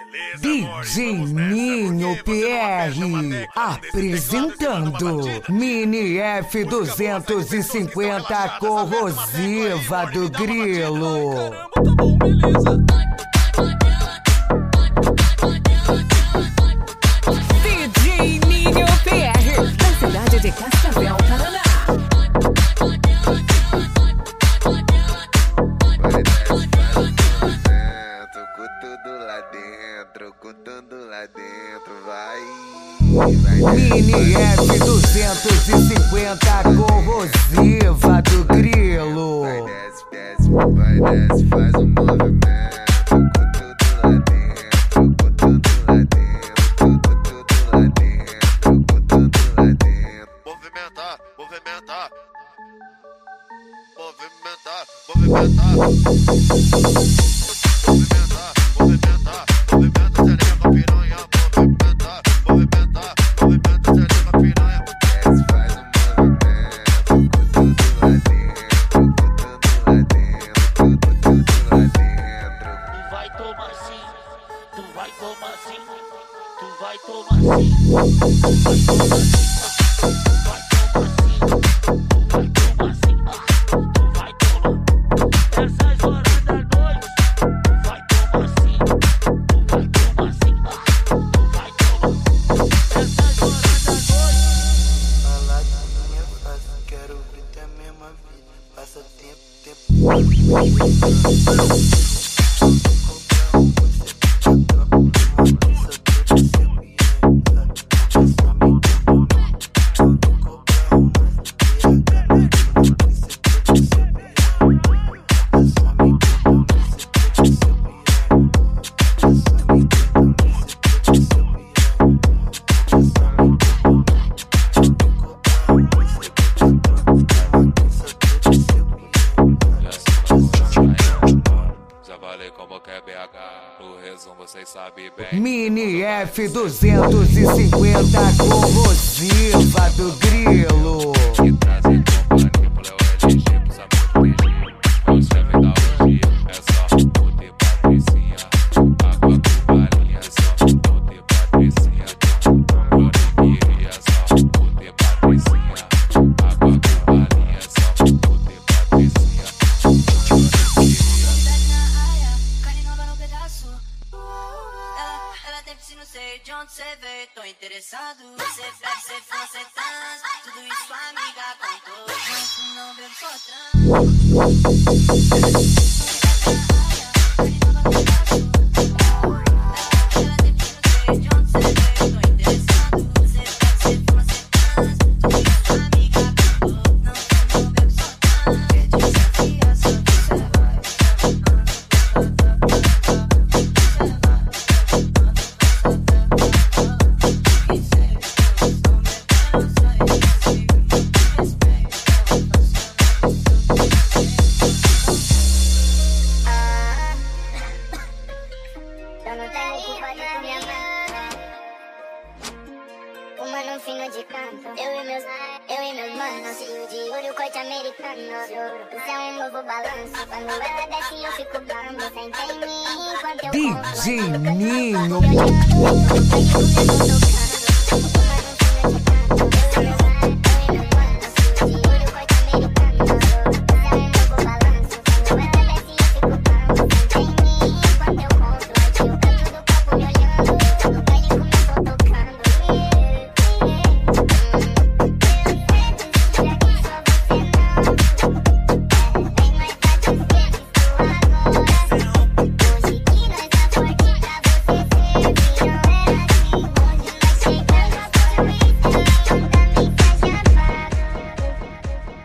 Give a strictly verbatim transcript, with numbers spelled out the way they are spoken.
D J Ninho P R apresentando Mini F duzentos e cinquenta corrosiva do Grilo. D J Ninho P R da cidade de Cascavel, Paraná. Mini F duzentos e cinquenta corrosiva do Grilo. Vai desce, desce, vai desce, faz um movimento. Com tudo lá dentro, com tudo lá dentro, com tudo lá dentro. Movimentar, movimentar, movimentar, movimentar. Movimentar, movimentar, movimenta, xereca, piranha. Movimentar, movimentar, movimenta, xereca, piranha. Desce, faz um movimento. Com tudo lá dentro, com tudo lá dentro, com tudo lá dentro. Tu vai tomar sim, tu vai tomar sim, tu vai tomar sim, tu vai tomar sim. Passa tempo, Mini F duzentos e cinquenta corrosiva do Grilo. Que trazem companhia pro Léo L G, pros amigos do P G. É o chefe da O G, é só puta e patricinha. Água com balinha, é só puta e patricinha. Floriquiri, é só puta e patricinha. Água com balinha, é só puta e patricinha. Floriquiri. Não sei de onde cê veio, tô interessado. Cê flex, cê fã, cê trans, tudo isso a amiga contou. Não, não bebo só trans. Fumando fino de canto, eu e meus, eu e meus manos, de olho corte americano. Isso é um novo balanço, quando ela desce eu fico bambo. Senta em mim enquanto eu D J como, Ninho. eu